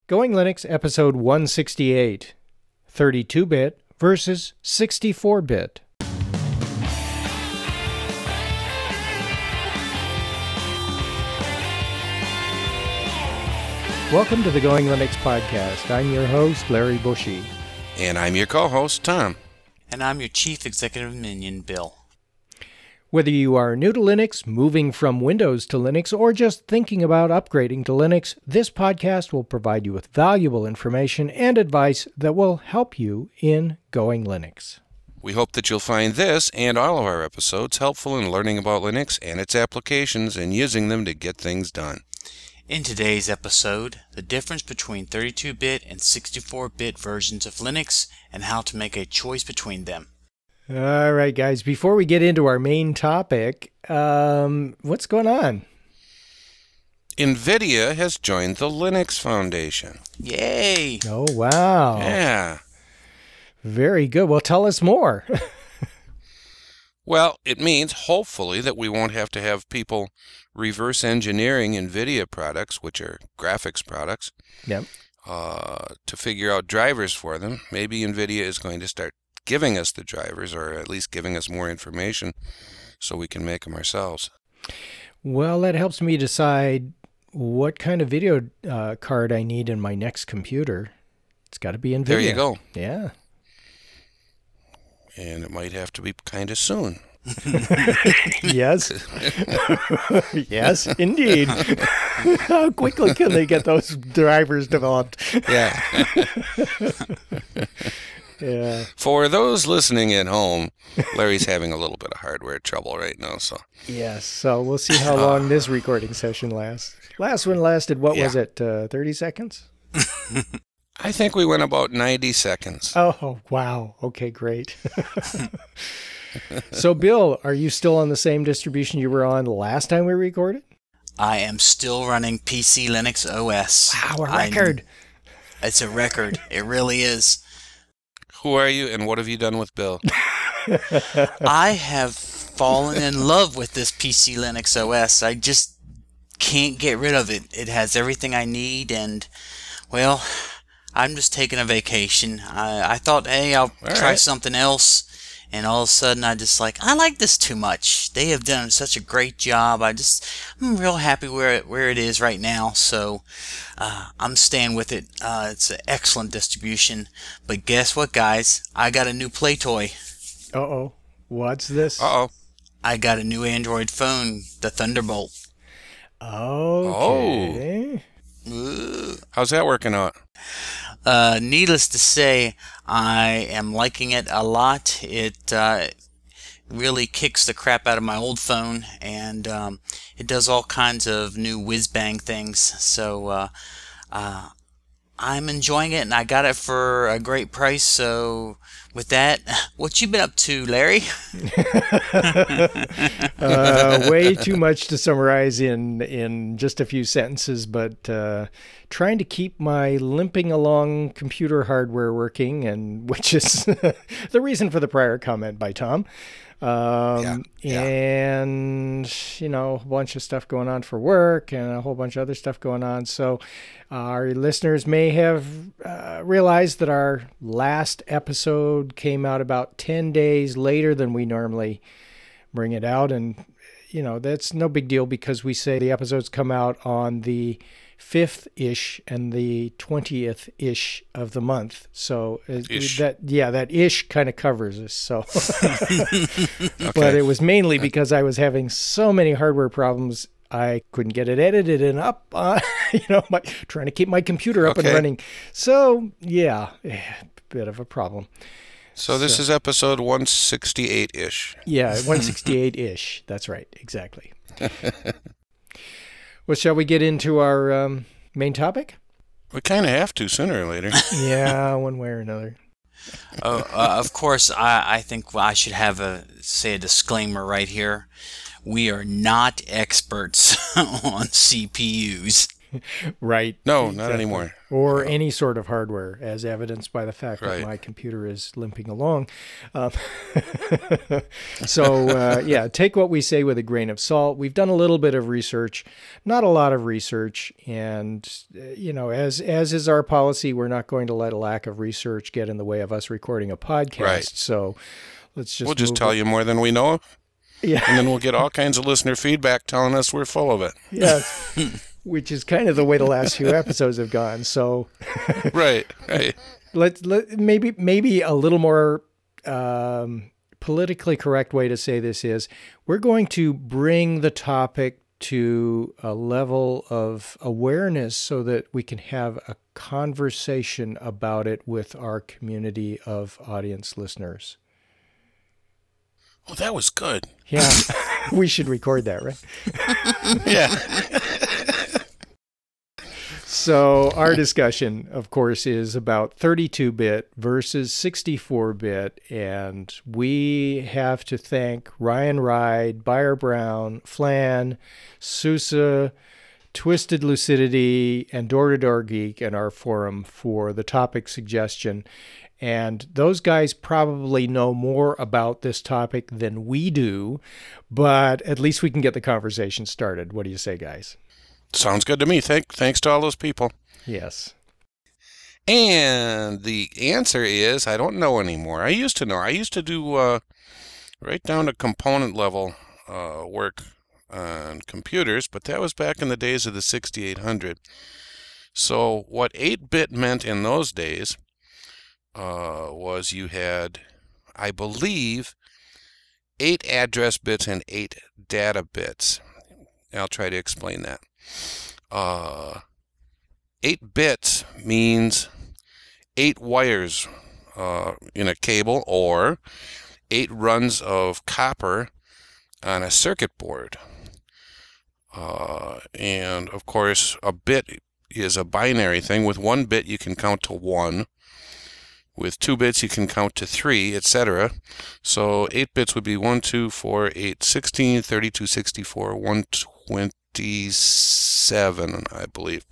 Going Linux episode 168, 32-bit versus 64-bit. Welcome to the Going Linux podcast. I'm your host, Larry Bushy. And I'm your co-host, Tom. And I'm your Chief Executive Minion, Bill. Whether you are new to Linux, moving from Windows to Linux, or just thinking about upgrading to Linux, this podcast will provide you with valuable information and advice that will help you in Going Linux. We hope that you'll find this and all of our episodes helpful in learning about Linux and its applications and using them to get things done. In today's episode, the difference between 32-bit and 64-bit versions of Linux and how to make a choice between them. All right, guys, before we get into our main topic, what's going on? NVIDIA has joined the Linux Foundation. Yay! Oh, wow. Yeah. Very good. Well, tell us more. Well, it means, hopefully, that we won't have to have people reverse engineering NVIDIA products, which are graphics products, Yep. to figure out drivers for them. Maybe NVIDIA is going to start giving us the drivers, or at least giving us more information so we can make them ourselves. Well, that helps me decide what kind of video card I need in my next computer. It's got to be NVIDIA. There you go. Yeah. And it might have to be kind of soon. Yes. Yes, indeed. How quickly can they get those drivers developed? Yeah. Yeah. For those listening at home, Larry's having a little bit of hardware trouble right now. So Yes. So we'll see how long this recording session lasts. Last one lasted, what was it, 30 seconds? I think we went about 90 seconds. Oh, wow. Okay, great. So, Bill, are you still on the same distribution you were on last time we recorded? I am still running PC Linux OS. Wow, a record. It's a record. It really is. Who are you and what have you done with Bill? I have fallen in love with this PC Linux OS. I just can't get rid of it. It has everything I need, and, well, I'm just taking a vacation. I thought, hey, I'll try something else, and all of a sudden I like this too much. They have done such a great job. I'm real happy where it is right now, so I'm staying with it. It's an excellent distribution. But guess what, guys? I got a new play toy. Uh-oh. What's this? Uh-oh. I got a new Android phone, the Thunderbolt. Okay. How's that working out? Needless to say, I am liking it a lot. It really kicks the crap out of my old phone, and it does all kinds of new whiz-bang things. So I'm enjoying it, and I got it for a great price. So with that, what you been up to, Larry? Way too much to summarize in just a few sentences, but trying to keep my limping along computer hardware working, and which is the reason for the prior comment by Tom. And, a bunch of stuff going on for work and a whole bunch of other stuff going on. So our listeners may have realized that our last episode came out about 10 days later than we normally bring it out. And, that's no big deal because we say the episodes come out on the 5th-ish and the 20th-ish of the month. So that ish kind of covers us. So, Okay. But it was mainly because I was having so many hardware problems. I couldn't get it edited and up, trying to keep my computer up and running. So, yeah, bit of a problem. So this is episode 168-ish. Yeah, 168-ish. That's right. Exactly. Well, shall we get into our main topic? We kind of have to sooner or later. Yeah, one way or another. Of course, I think I should have a disclaimer right here. We are not experts on CPUs. Right. No, Exactly. not anymore. Or any sort of hardware, as evidenced by the fact that Right. my computer is limping along. Um, so, yeah, take what we say with a grain of salt. We've done a little bit of research, not a lot of research. And, as is our policy, we're not going to let a lack of research get in the way of us recording a podcast. Right. So let's just We'll just tell you more than we know, Yeah. and then we'll get all kinds of listener feedback telling us we're full of it. Yeah. Which is kind of the way the last few episodes have gone. So Right. let maybe a little more politically correct way to say this is we're going to bring the topic to a level of awareness so that we can have a conversation about it with our community of audience listeners. Well, that was good. Yeah, we should record that, right? Yeah. So our discussion, of course, is about 32-bit versus 64-bit, and we have to thank Ryan Ride, Beyer Brown, Flan, Sousa, Twisted Lucidity, and Door to Door Geek in our forum for the topic suggestion. And those guys probably know more about this topic than we do, but at least we can get the conversation started. What do you say, guys? Sounds good to me. Thanks to all those people. Yes. And the answer is I don't know anymore. I used to know. I used to do right down to component level work on computers, but that was back in the days of the 6800. So what 8-bit meant in those days was you had, I believe, 8 address bits and 8 data bits. I'll try to explain that. 8 bits means 8 wires in a cable or 8 runs of copper on a circuit board. And of course, a bit is a binary thing. With 1 bit, you can count to 1. With 2 bits, you can count to 3, etc. So 8 bits would be 1, 2, 4, 8, 16, 32, 64, 127, I believe.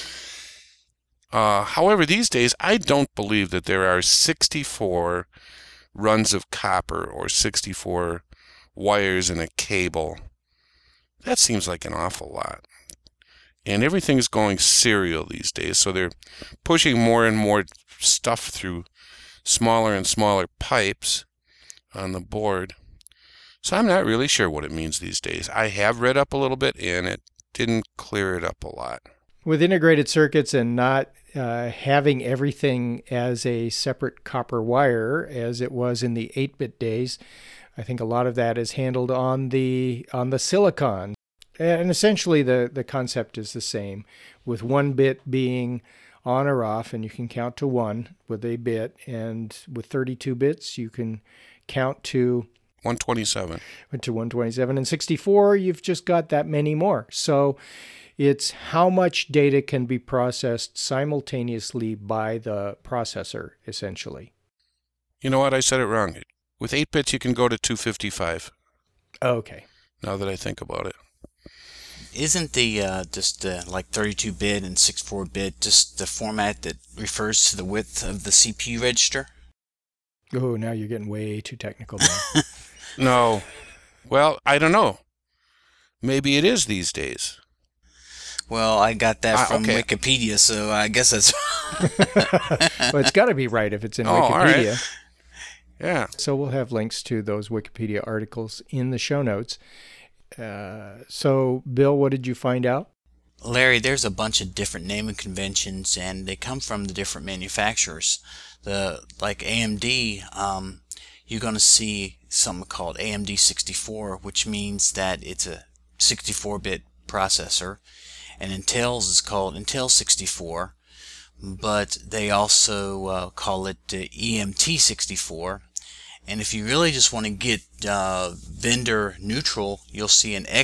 However, these days, I don't believe that there are 64 runs of copper or 64 wires in a cable. That seems like an awful lot. And everything's going serial these days, so they're pushing more and more stuff through smaller and smaller pipes on the board. So I'm not really sure what it means these days. I have read up a little bit, and it didn't clear it up a lot. With integrated circuits and not having everything as a separate copper wire as it was in the 8-bit days, I think a lot of that is handled on the silicon. And essentially the concept is the same, with 1 bit being on or off, and you can count to 1 with a bit, and with 32 bits you can count to 127. To 127, and 64 you've just got that many more. So it's how much data can be processed simultaneously by the processor, essentially. You know what? I said it wrong. With 8 bits, you can go to 255. Okay. Now that I think about it. Isn't the like 32-bit and 64-bit just the format that refers to the width of the CPU register? Oh, now you're getting way too technical, man. No. Well, I don't know. Maybe it is these days. Well, I got that from okay. Wikipedia, so I guess that's... Well, it's got to be right if it's in Oh, all Wikipedia. right. Yeah. So we'll have links to those Wikipedia articles in the show notes. So, Bill, what did you find out? Larry, there's a bunch of different naming conventions, and they come from the different manufacturers. Like AMD, you're going to see something called AMD 64, which means that it's a 64-bit processor, and Intel's is called Intel 64, but they also call it EMT 64. And if you really just want to get vendor neutral, you'll see an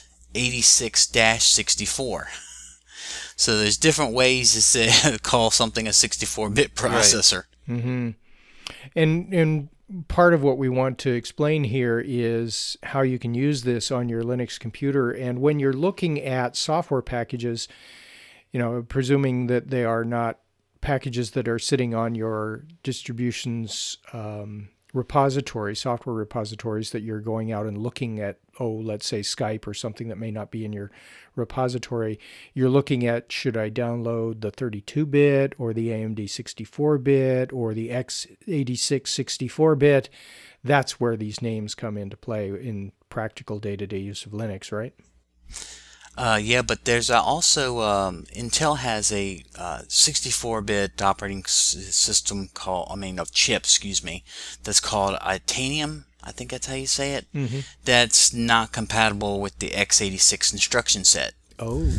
x86-64. So there's different ways to say, call something a 64-bit processor. Right. Mm-hmm. And part of what we want to explain here is how you can use this on your Linux computer. And when you're looking at software packages, presuming that they are not packages that are sitting on your distribution's software repositories that you're going out and looking at, let's say Skype or something that may not be in your repository. You're looking at, should I download the 32-bit or the AMD 64-bit or the x86 64-bit? That's where these names come into play in practical day-to-day use of Linux, right? Yeah, but there's also Intel has a 64-bit operating system of chip, that's called Itanium. I think that's how you say it. Mm-hmm. That's not compatible with the x86 instruction set. Oh.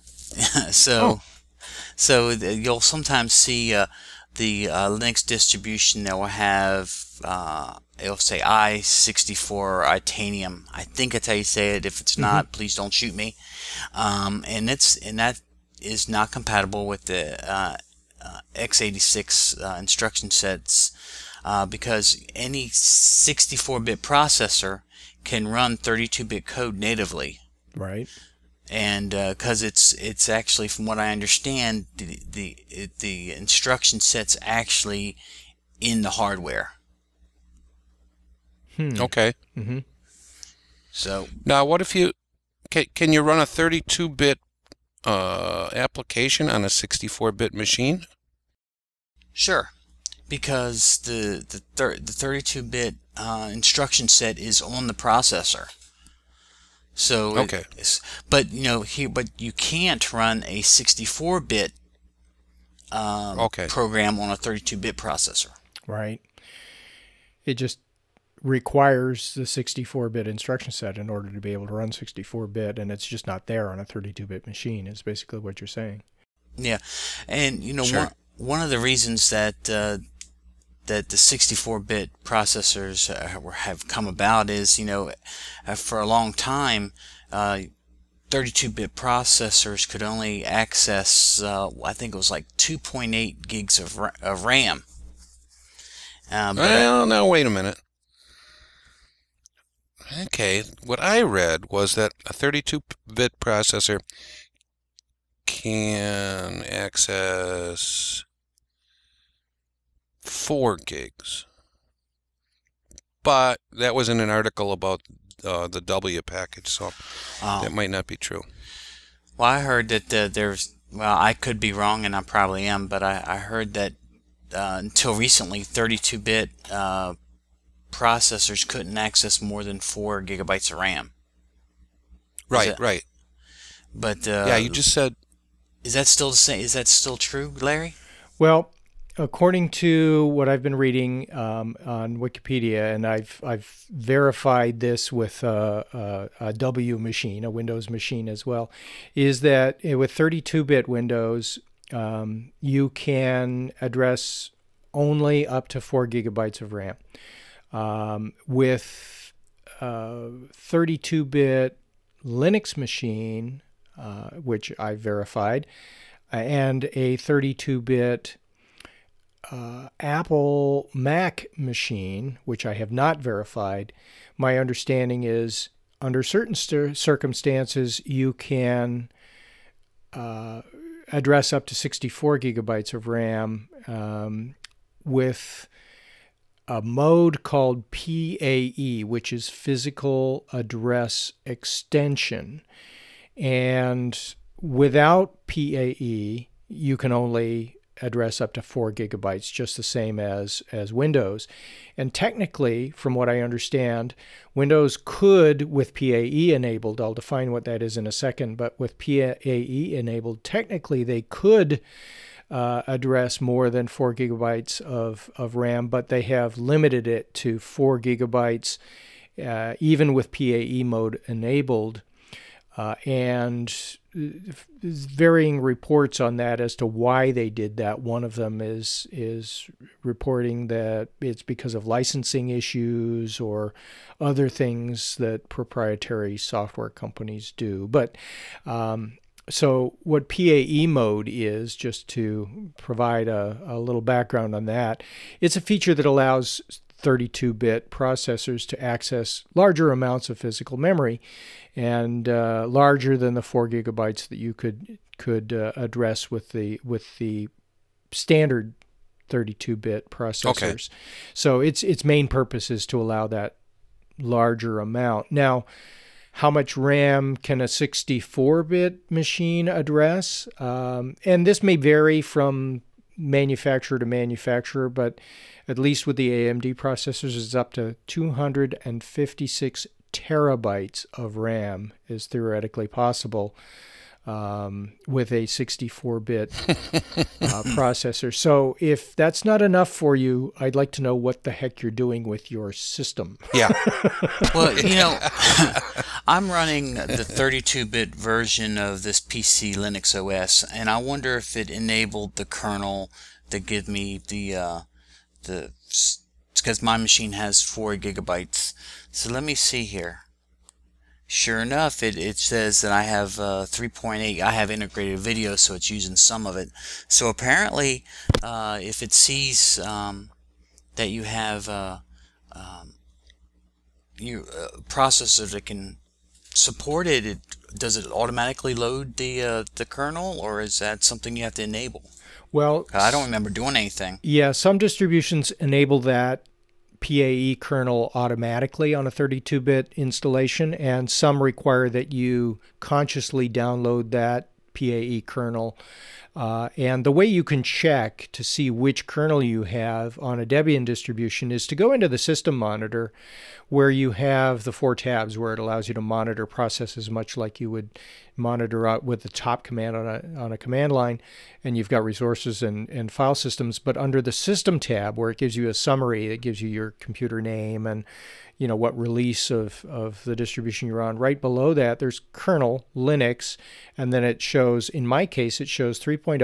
So you'll sometimes see the Linux distribution that will have it'll say i64 or Itanium. I think that's how you say it. If it's not, please don't shoot me. And that is not compatible with the x86 instruction sets because any 64-bit processor can run 32-bit code natively. Right. And because it's actually, from what I understand, the instruction set's actually in the hardware. Okay. Mm-hmm. So now, what if you can you run a 32-bit application on a 64-bit machine? Sure, because the 32-bit instruction set is on the processor. So okay, but you can't run a 64-bit program on a 32-bit processor. Right. It just requires the 64-bit instruction set in order to be able to run 64-bit, and it's just not there on a 32-bit machine, is basically what you're saying. Yeah, and sure. one of the reasons that the 64-bit processors have come about is, for a long time, 32-bit processors could only access, I think it was like 2.8 gigs of RAM. Well, now wait a minute. Okay, what I read was that a 32-bit processor can access 4 gigs. But that was in an article about the W package, so that might not be true. Well, I heard that I could be wrong, and I probably am, but I heard that until recently, 32-bit processors couldn't access more than 4 gigabytes of RAM. Right. But yeah, you just said. Is that still the same? Is that still true, Larry? Well, according to what I've been reading on Wikipedia, and I've verified this with a W machine, a Windows machine as well, is that with 32-bit Windows, you can address only up to 4 gigabytes of RAM. With 32-bit Linux machine, which I verified, and a 32-bit Apple Mac machine, which I have not verified, my understanding is under certain circumstances you can address up to 64 gigabytes of RAM with a mode called PAE, which is Physical Address Extension. And without PAE, you can only address up to 4 gigabytes, just the same as Windows. And technically, from what I understand, Windows could, with PAE enabled, I'll define what that is in a second, but with PAE enabled, technically they could address more than 4 gigabytes of RAM, but they have limited it to 4 gigabytes, even with PAE mode enabled. And varying reports on that as to why they did that. One of them is reporting that it's because of licensing issues or other things that proprietary software companies do. But so what PAE mode is, just to provide a little background on that, it's a feature that allows 32-bit processors to access larger amounts of physical memory, and larger than the 4 gigabytes that you could address with the standard 32-bit processors. Okay. So its main purpose is to allow that larger amount. Now, how much RAM can a 64-bit machine address? And this may vary from manufacturer to manufacturer, but at least with the AMD processors, it's up to 256 terabytes of RAM is theoretically possible with a 64-bit processor. So if that's not enough for you, I'd like to know what the heck you're doing with your system. Yeah. Well, I'm running the 32-bit version of this PC Linux OS, and I wonder if it enabled the kernel that give me because my machine has 4 gigabytes. So let me see here. Sure enough, it says that I have 3.8. I have integrated video, so it's using some of it. So apparently, if it sees that you have processor that can support it, does it automatically load the kernel, or is that something you have to enable? Well, I don't remember doing anything. Yeah, some distributions enable that PAE kernel automatically on a 32-bit installation, and some require that you consciously download that PAE kernel. And the way you can check to see which kernel you have on a Debian distribution is to go into the system monitor, where you have the 4 tabs where it allows you to monitor processes much like you would monitor out with the top command on a command line, and you've got resources and file systems. But under the system tab, where it gives you a summary, it gives you your computer name and what release of the distribution you're on. Right below that, there's kernel, Linux, and then it shows, in my case, it shows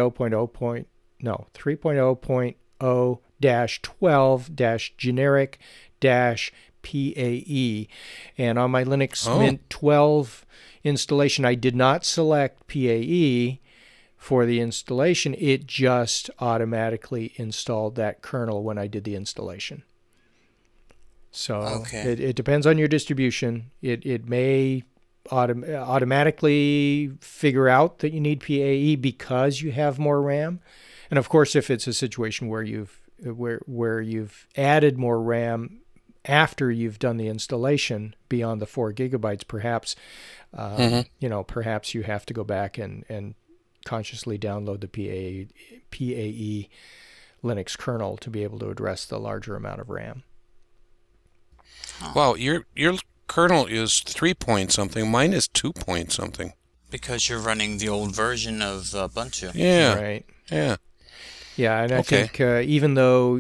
3.0.0-12-generic-PAE. And on my Linux Mint 12 installation, I did not select PAE for the installation. It just automatically installed that kernel when I did the installation. So it depends on your distribution. It may automatically figure out that you need PAE because you have more RAM. And of course, if it's a situation where you've added more RAM after you've done the installation beyond the 4 gigabytes, perhaps perhaps you have to go back and consciously download the PAE Linux kernel to be able to address the larger amount of RAM. Wow, your kernel is 3 point something. Mine is 2 point something. Because you're running the old version of Ubuntu. Yeah. Right. Yeah. Yeah, and I think even though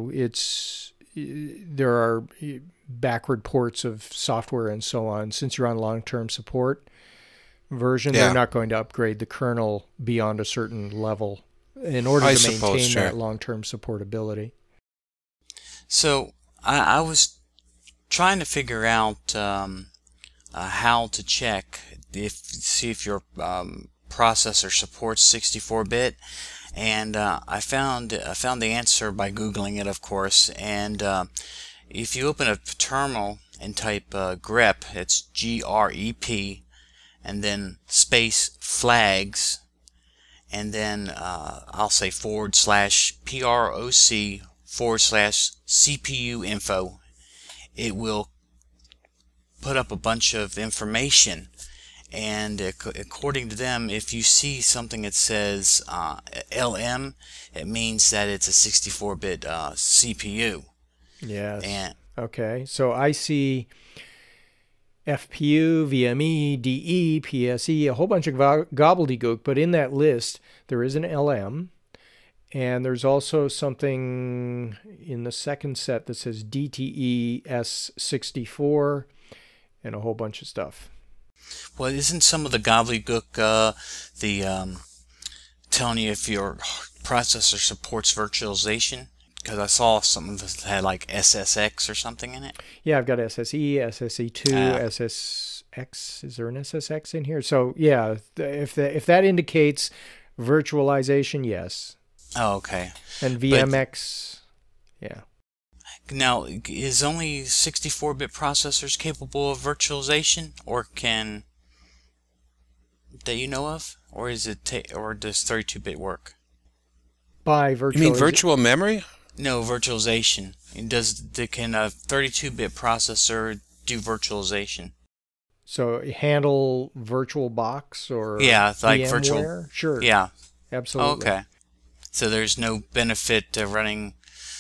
there are backward ports of software and so on, since you're on long-term support version, they're not going to upgrade the kernel beyond a certain level in order to maintain that long-term supportability. So I was trying to figure out how to check see if your processor supports 64-bit, and I found the answer by Googling it, of course. And if you open a terminal and type grep, it's GREP, and then space flags, and then I'll say /PROC/CPU info. It will put up a bunch of information, and according to them, if you see something that says LM, it means that it's a 64-bit CPU. Yes. Okay. So I see FPU, VME, DE, PSE, a whole bunch of gobbledygook, but in that list, there is an LM. And there's also something in the second set that says DTE S64 and a whole bunch of stuff. Well, isn't some of the gobbledygook telling you if your processor supports virtualization? Because I saw something that had like SSX or something in it. Yeah, I've got SSE, SSE2, SSX. Is there an SSX in here? So yeah, if that indicates virtualization, yes. Oh, okay. And VMX, yeah. Now, is only 64-bit processors capable of virtualization, or that you know of? or is it or does 32-bit work? By You mean virtual memory? No, virtualization. Can a 32-bit processor do virtualization? So handle VirtualBox or Yeah, like virtual. VMware? Sure, Yeah. absolutely. Okay. So there's no benefit to running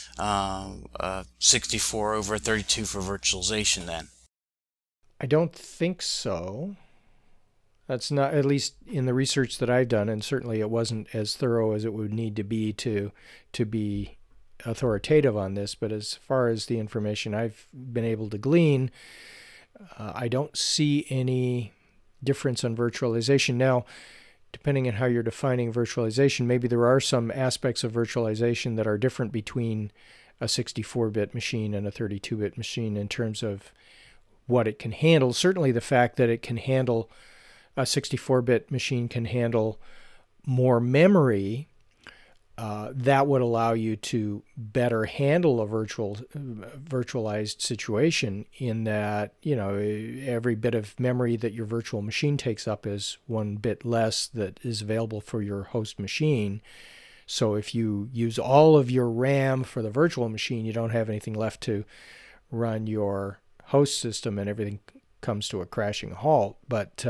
64 over 32 for virtualization then? I don't think so. That's not, at least in the research that I've done, and certainly it wasn't as thorough as it would need to be authoritative on this. But as far as the information I've been able to glean, I don't see any difference on virtualization. Now, depending on how you're defining virtualization, maybe there are some aspects of virtualization that are different between a 64-bit machine and a 32-bit machine in terms of what it can handle. Certainly the fact that it can handle, a 64-bit machine can handle more memory, that would allow you to better handle a virtualized situation, in that, every bit of memory that your virtual machine takes up is one bit less that is available for your host machine. So if you use all of your RAM for the virtual machine, you don't have anything left to run your host system, and everything comes to a crashing halt. But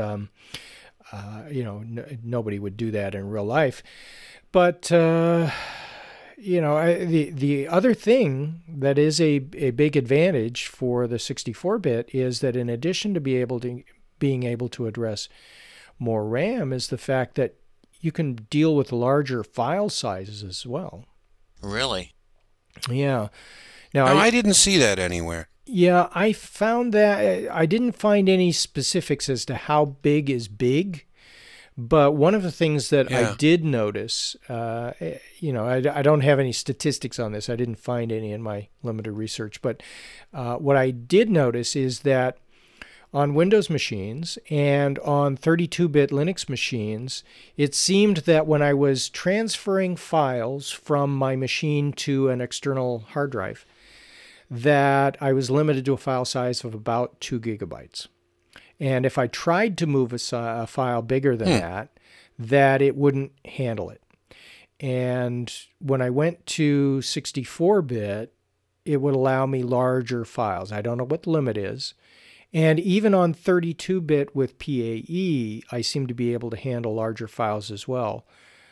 nobody would do that in real life. But the other thing that is a big advantage for the 64-bit is that, in addition to being able to address more RAM, is the fact that you can deal with larger file sizes as well. Really? Yeah. Now, I didn't see that anywhere. Yeah, I found that I didn't find any specifics as to how big is big. But one of the things that I did notice, I don't have any statistics on this. I didn't find any in my limited research. But what I did notice is that on Windows machines and on 32-bit Linux machines, it seemed that when I was transferring files from my machine to an external hard drive, that I was limited to a file size of about 2 gigabytes. And if I tried to move a file bigger than that it wouldn't handle it. And when I went to 64-bit, it would allow me larger files. I don't know what the limit is. And even on 32-bit with PAE, I seem to be able to handle larger files as well.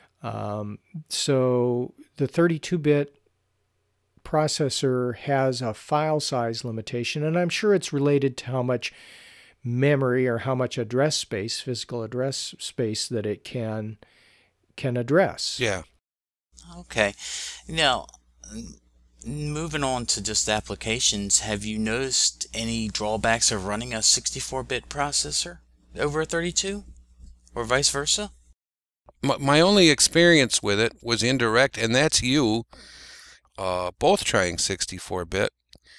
So the 32-bit processor has a file size limitation, and I'm sure it's related to how much memory or how much address space, physical address space, that it can address. Yeah. Okay. Now, moving on to just applications, have you noticed any drawbacks of running a 64-bit processor over a 32, or vice versa? My only experience with it was indirect, and that's you both trying 64-bit.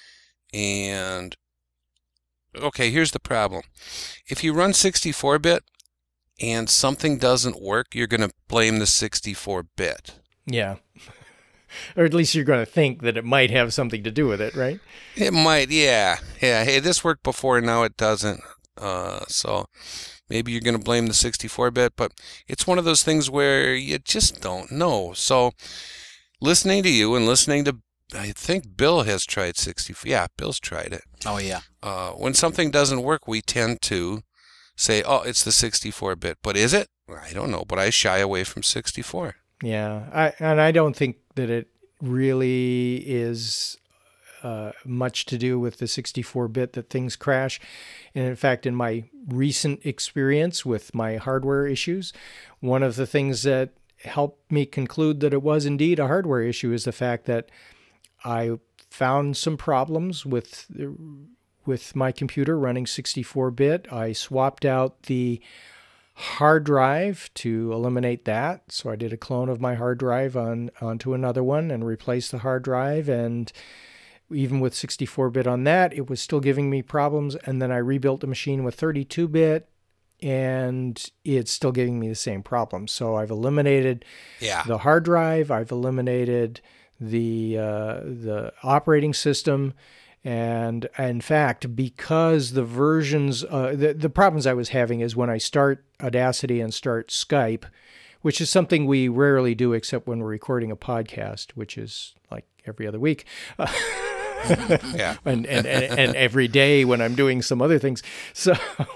And okay, here's the problem. If you run 64-bit and something doesn't work, you're going to blame the 64-bit. Yeah. Or at least you're going to think that it might have something to do with it, right? It might, yeah. Yeah, hey, this worked before, now it doesn't. So maybe you're going to blame the 64-bit, but it's one of those things where you just don't know. So listening to you and listening to, I think Bill has tried 64. Yeah, Bill's tried it. Oh, yeah. When something doesn't work, we tend to say, oh, it's the 64-bit. But is it? I don't know, but I shy away from 64. Yeah, I don't think that it really is much to do with the 64-bit that things crash. And in fact, in my recent experience with my hardware issues, one of the things that helped me conclude that it was indeed a hardware issue is the fact that I found some problems with my computer running 64-bit. I swapped out the hard drive to eliminate that. So I did a clone of my hard drive onto another one and replaced the hard drive. And even with 64-bit on that, it was still giving me problems. And then I rebuilt the machine with 32-bit, and it's still giving me the same problem. So I've eliminated the hard drive. I've eliminated the operating system. And in fact, because the versions, the problems I was having is when I start Audacity and start Skype, which is something we rarely do except when we're recording a podcast, which is like every other week. Yeah. and every day when I'm doing some other things. So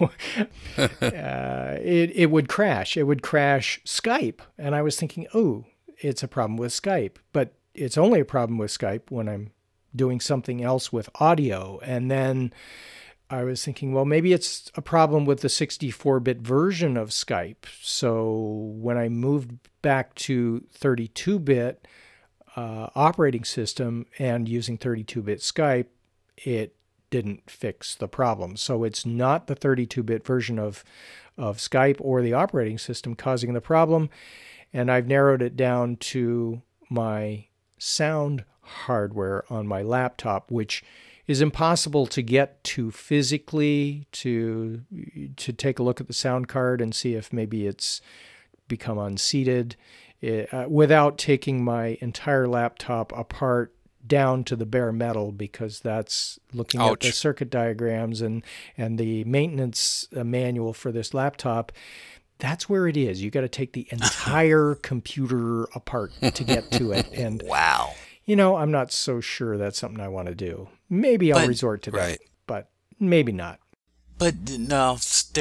it would crash. It would crash Skype. And I was thinking, oh, it's a problem with Skype. But it's only a problem with Skype when I'm doing something else with audio. And then I was thinking, well, maybe it's a problem with the 64-bit version of Skype. So when I moved back to 32-bit operating system and using 32-bit Skype, it didn't fix the problem. So it's not the 32-bit version of Skype or the operating system causing the problem. And I've narrowed it down to my sound hardware on my laptop, which is impossible to get to physically, to take a look at the sound card and see if maybe it's become unseated, without taking my entire laptop apart down to the bare metal, because that's looking at the circuit diagrams and the maintenance manual for this laptop. That's where it is. You got to take the entire computer apart to get to it. And wow. I'm not so sure that's something I want to do. Maybe I'll resort to that, but maybe not. But no,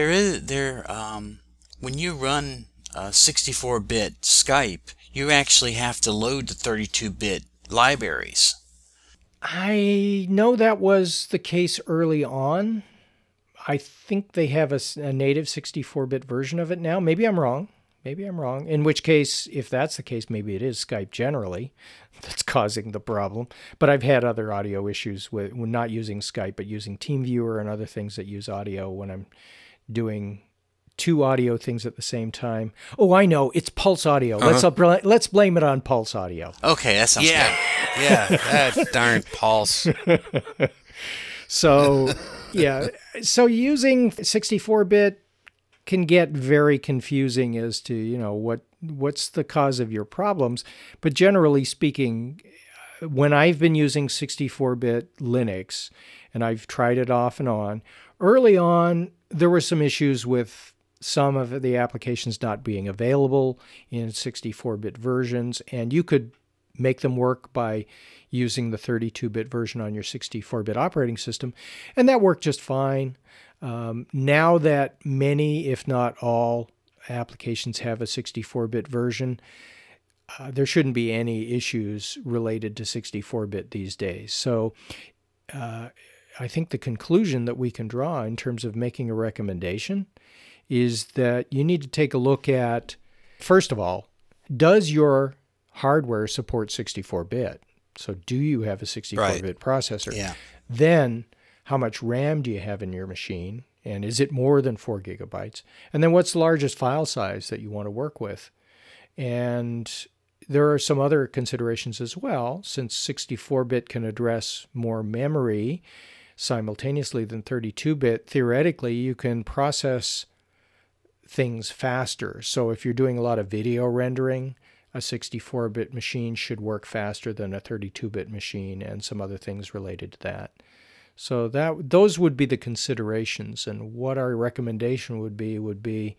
when you run 64-bit Skype, you actually have to load the 32-bit libraries. I know that was the case early on. I think they have a native 64-bit version of it now. Maybe I'm wrong. In which case, if that's the case, maybe it is Skype generally that's causing the problem. But I've had other audio issues with not using Skype, but using TeamViewer and other things that use audio when I'm doing two audio things at the same time. Oh, I know. It's Pulse Audio. Let's blame it on Pulse Audio. Okay, that sounds good. Yeah, that darn Pulse. So, yeah. So using 64-bit can get very confusing as to, what's the cause of your problems. But generally speaking, when I've been using 64-bit Linux, and I've tried it off and on, early on, there were some issues with some of the applications not being available in 64-bit versions, and you could make them work by using the 32-bit version on your 64-bit operating system, and that worked just fine. Now that many, if not all, applications have a 64-bit version, there shouldn't be any issues related to 64-bit these days. So I think the conclusion that we can draw in terms of making a recommendation is that you need to take a look at, first of all, does your hardware support 64-bit? So do you have a 64-bit processor? Yeah. Then how much RAM do you have in your machine? And is it more than 4 gigabytes? And then what's the largest file size that you want to work with? And there are some other considerations as well, since 64-bit can address more memory simultaneously than 32-bit. Theoretically, you can process things faster. So if you're doing a lot of video rendering, a 64-bit machine should work faster than a 32-bit machine, and some other things related to that. So those would be the considerations, and what our recommendation would be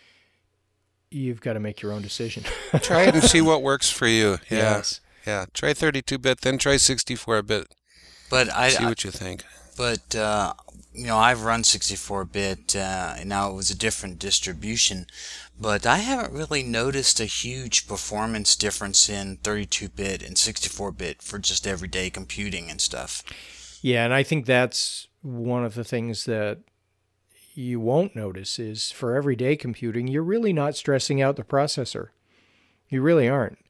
you've got to make your own decision. Try it and see what works for you. Yeah. Yes. Yeah. Try 32-bit, then try 64-bit. But See what you think. But I've run 64-bit, and now it was a different distribution, but I haven't really noticed a huge performance difference in 32-bit and 64-bit for just everyday computing and stuff. Yeah, and I think that's one of the things that you won't notice is for everyday computing, you're really not stressing out the processor. You really aren't.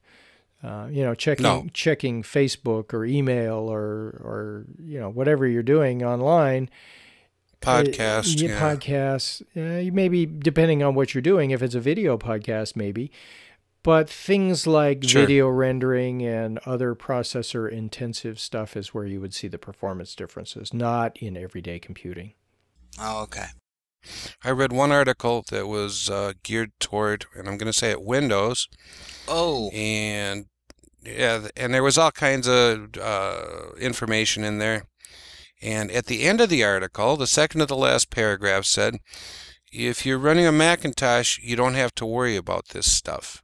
Checking Facebook or email or whatever you're doing online. Podcast. Podcasts. Maybe depending on what you're doing, if it's a video podcast, maybe. But things like video rendering and other processor-intensive stuff is where you would see the performance differences, not in everyday computing. Oh, okay. I read one article that was geared toward, and I'm going to say it, Windows. Oh. And there was all kinds of information in there. And at the end of the article, the second to the last paragraph said, If you're running a Macintosh, you don't have to worry about this stuff.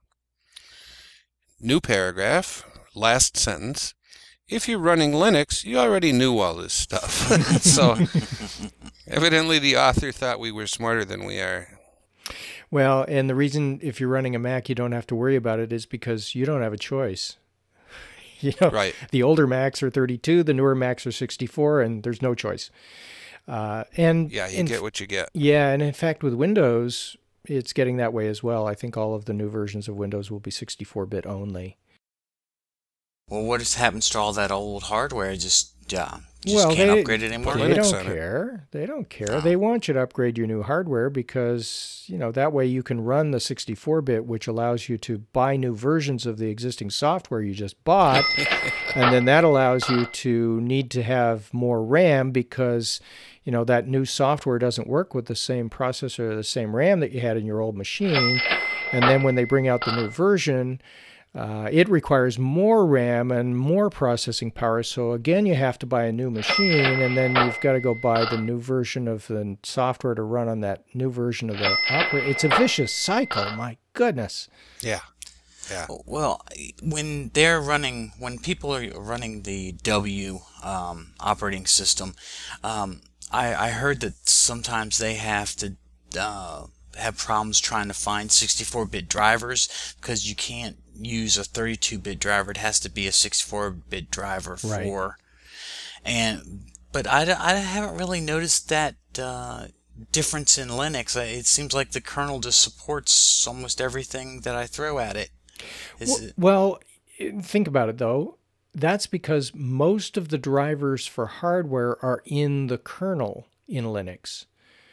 New paragraph, last sentence. If you're running Linux, you already knew all this stuff. So evidently the author thought we were smarter than we are. Well, and the reason if you're running a Mac you don't have to worry about it is because you don't have a choice. Right. The older Macs are 32, the newer Macs are 64, and there's no choice. And yeah, you get what you get. Yeah, and in fact with Windows, it's getting that way as well. I think all of the new versions of Windows will be 64-bit only. Well, what happens to all that old hardware? Just Well, can't upgrade it anymore? They don't care. They don't care. They want you to upgrade your new hardware because, that way you can run the 64-bit, which allows you to buy new versions of the existing software you just bought. And then that allows you to need to have more RAM because, that new software doesn't work with the same processor or the same RAM that you had in your old machine. And then when they bring out the new version, it requires more RAM and more processing power. So again, you have to buy a new machine, and then you've got to go buy the new version of the software to run on that new version of the operating. It's a vicious cycle. My goodness. Yeah. Yeah. Well, when people are running the W operating system, I heard that sometimes they have to have problems trying to find 64-bit drivers because you can't use a 32-bit driver. It has to be a 64-bit driver for. Right. But I haven't really noticed that difference in Linux. It seems like the kernel just supports almost everything that I throw at it. Well, think about it though. That's because most of the drivers for hardware are in the kernel in Linux.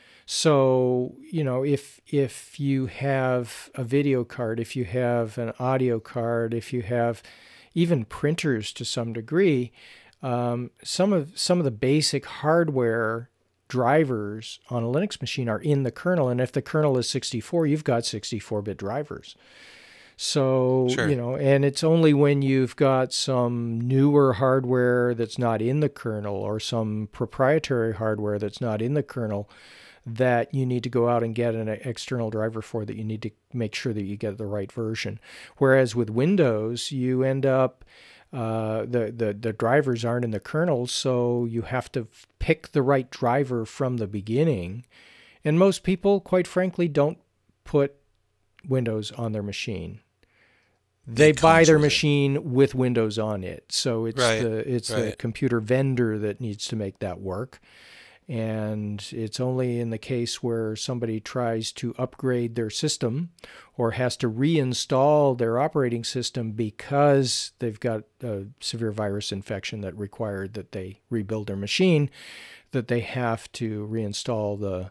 So, if you have a video card, if you have an audio card, if you have even printers to some degree, some of the basic hardware drivers on a Linux machine are in the kernel. And if the kernel is 64, you've got 64-bit drivers. So, sure. And it's only when you've got some newer hardware that's not in the kernel or some proprietary hardware that's not in the kernel that you need to go out and get an external driver for, that you need to make sure that you get the right version. Whereas with Windows, you end up, the drivers aren't in the kernel, so you have to pick the right driver from the beginning. And most people, quite frankly, don't put Windows on their machine. They buy their machine with Windows on it. So it's the computer vendor that needs to make that work. And it's only in the case where somebody tries to upgrade their system or has to reinstall their operating system because they've got a severe virus infection that required that they rebuild their machine, that they have to reinstall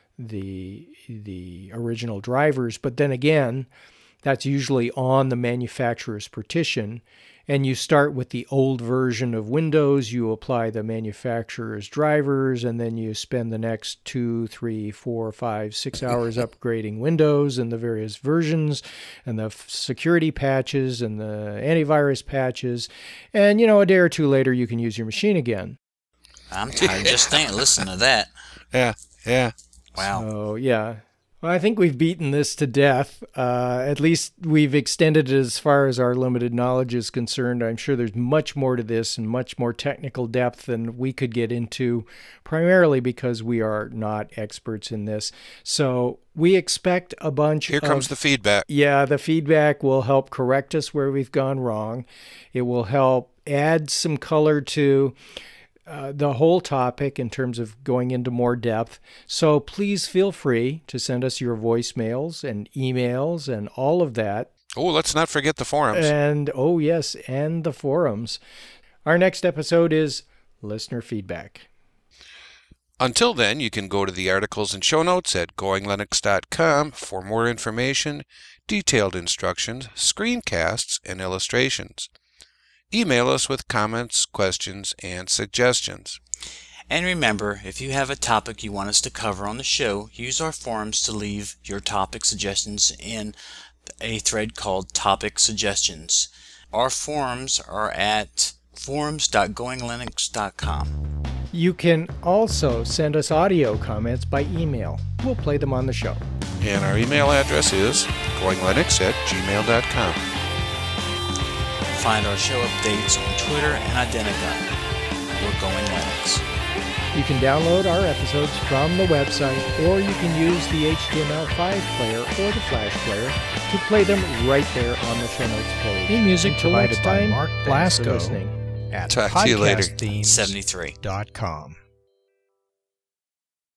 the original drivers. But then again, that's usually on the manufacturer's partition. And you start with the old version of Windows, you apply the manufacturer's drivers, and then you spend the next 2, 3, 4, 5, 6 hours upgrading Windows and the various versions and the security patches and the antivirus patches. And, a day or two later, you can use your machine again. I'm tired just listen to that. Yeah. Wow. So, yeah. Well, I think we've beaten this to death. At least we've extended it as far as our limited knowledge is concerned. I'm sure there's much more to this and much more technical depth than we could get into, primarily because we are not experts in this. So we expect a bunch Here comes the feedback. Yeah, the feedback will help correct us where we've gone wrong. It will help add some color to the whole topic in terms of going into more depth. So please feel free to send us your voicemails and emails and all of that. Oh, let's not forget the forums. And, and the forums. Our next episode is listener feedback. Until then, you can go to the articles and show notes at goinglinux.com for more information, detailed instructions, screencasts, and illustrations. Email us with comments, questions, and suggestions. And remember, if you have a topic you want us to cover on the show, use our forums to leave your topic suggestions in a thread called Topic Suggestions. Our forums are at forums.goinglinux.com. You can also send us audio comments by email. We'll play them on the show. And our email address is goinglinux@gmail.com. Find our show updates on Twitter and Identica. We're Going Linux. You can download our episodes from the website, or you can use the HTML5 player or the Flash player to play them right there on the show notes page. Theme music Until provided next by time, Mark thanks for Blasco listening. at Talk to you later. podcastthemes.com. 73.